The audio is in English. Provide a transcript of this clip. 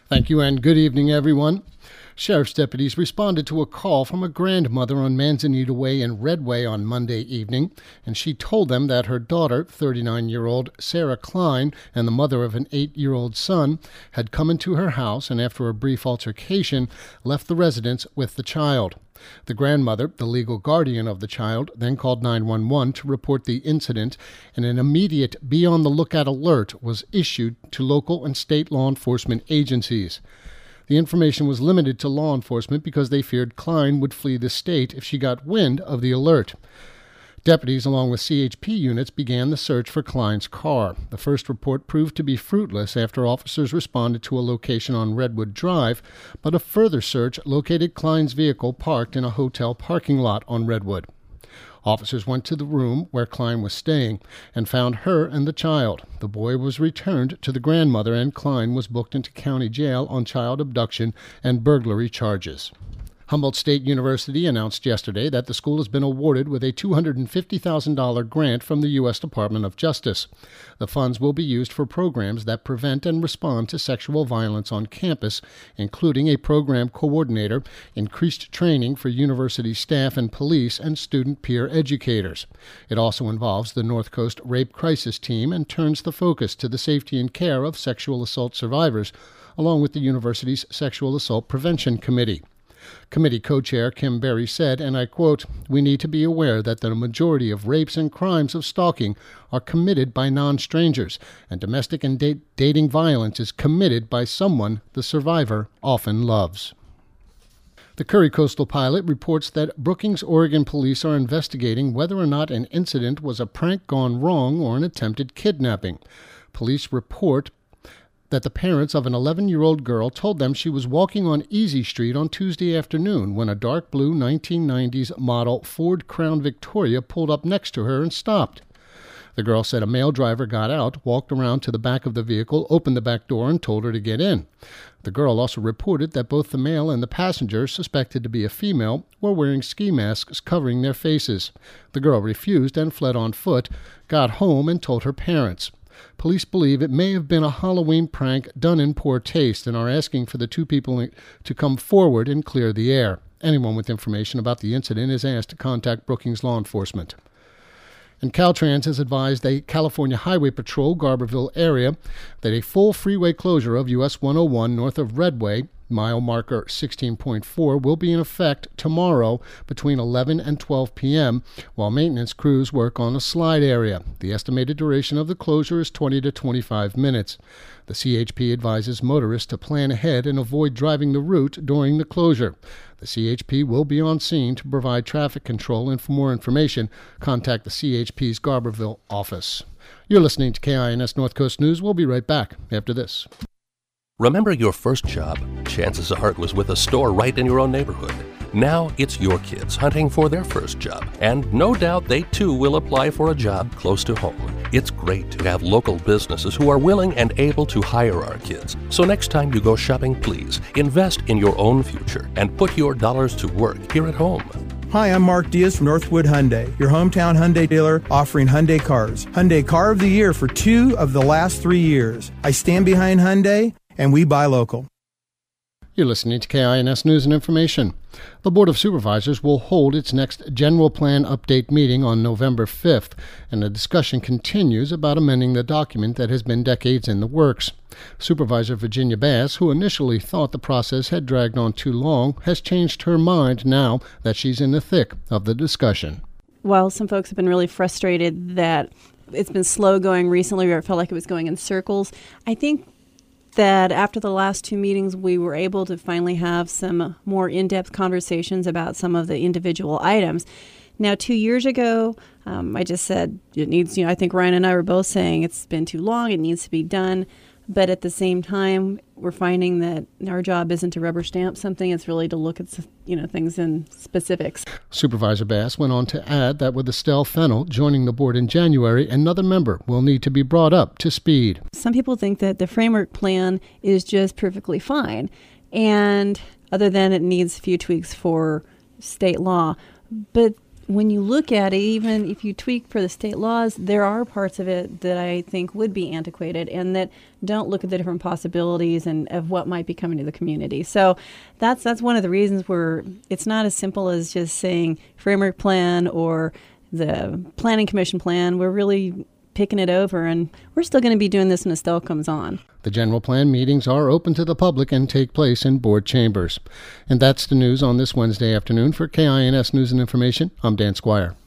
Thank you, and good evening, everyone. Sheriff's deputies responded to a call from a grandmother on Manzanita Way in Redway on Monday evening, and she told them that her daughter, 39-year-old Sarah Klein, and the mother of an 8-year-old son, had come into her house and, after a brief altercation, left the residence with the child. The grandmother, the legal guardian of the child, then called 911 to report the incident, and an immediate be-on-the-lookout alert was issued to local and state law enforcement agencies. The information was limited to law enforcement because they feared Klein would flee the state if she got wind of the alert. Deputies, along with CHP units, began the search for Klein's car. The first report proved to be fruitless after officers responded to a location on Redwood Drive, but a further search located Klein's vehicle parked in a hotel parking lot on Redwood. Officers went to the room where Klein was staying and found her and the child. The boy was returned to the grandmother, and Klein was booked into county jail on child abduction and burglary charges. Humboldt State University announced yesterday that the school has been awarded with a $250,000 grant from the U.S. Department of Justice. The funds will be used for programs that prevent and respond to sexual violence on campus, including a program coordinator, increased training for university staff and police, and student peer educators. It also involves the North Coast Rape Crisis Team and turns the focus to the safety and care of sexual assault survivors, along with the university's Sexual Assault Prevention Committee. Committee co-chair Kim Berry said, and I quote, "We need to be aware that the majority of rapes and crimes of stalking are committed by non-strangers, and domestic and dating violence is committed by someone the survivor often loves." The Curry Coastal Pilot reports that Brookings, Oregon police are investigating whether or not an incident was a prank gone wrong or an attempted kidnapping. Police report that the parents of an 11-year-old girl told them she was walking on Easy Street on Tuesday afternoon when a dark blue 1990s model Ford Crown Victoria pulled up next to her and stopped. The girl said a male driver got out, walked around to the back of the vehicle, opened the back door, and told her to get in. The girl also reported that both the male and the passenger, suspected to be a female, were wearing ski masks covering their faces. The girl refused and fled on foot, got home, and told her parents. Police believe it may have been a Halloween prank done in poor taste and are asking for the two people to come forward and clear the air. Anyone with information about the incident is asked to contact Brookings law enforcement. And Caltrans has advised the California Highway Patrol Garberville area that a full freeway closure of US 101 north of Redway, mile marker 16.4, will be in effect tomorrow between 11 and 12 p.m. while maintenance crews work on a slide area. The estimated duration of the closure is 20 to 25 minutes. The CHP advises motorists to plan ahead and avoid driving the route during the closure. The CHP will be on scene to provide traffic control, and for more information, contact the CHP's Garberville office. You're listening to KINS North Coast News. We'll be right back after this. Remember your first job? Chances are it was with a store right in your own neighborhood. Now it's your kids hunting for their first job, and no doubt they too will apply for a job close to home. It's great to have local businesses who are willing and able to hire our kids. So next time you go shopping, please invest in your own future and put your dollars to work here at home. Hi, I'm Mark Diaz from Northwood Hyundai, your hometown Hyundai dealer offering Hyundai cars. Hyundai Car of the Year for 2 of the last 3 years. I stand behind Hyundai, and we buy local. You're listening to KINS News and Information. The Board of Supervisors will hold its next General Plan Update meeting on November 5th, and the discussion continues about amending the document that has been decades in the works. Supervisor Virginia Bass, who initially thought the process had dragged on too long, has changed her mind now that she's in the thick of the discussion. While some folks have been really frustrated that it's been slow going recently, or it felt like it was going in circles, I think that after the last 2 meetings, we were able to finally have some more in-depth conversations about some of the individual items. Now, 2 years ago, I just said it needs, I think Ryan and I were both saying it's been too long, it needs to be done. But at the same time, we're finding that our job isn't to rubber stamp something. It's really to look at, things in specifics. Supervisor Bass went on to add that with Estelle Fennell joining the board in January, another member will need to be brought up to speed. Some people think that the framework plan is just perfectly fine, and other than it needs a few tweaks for state law. But when you look at it, even if you tweak for the state laws, there are parts of it that I think would be antiquated and that don't look at the different possibilities and of what might be coming to the community. So that's one of the reasons where it's not as simple as just saying framework plan or the planning commission plan. We're really picking it over, and we're still going to be doing this when Estelle comes on. The general plan meetings are open to the public and take place in board chambers. And that's the news on this Wednesday afternoon. For KINS News and Information, I'm Dan Squire.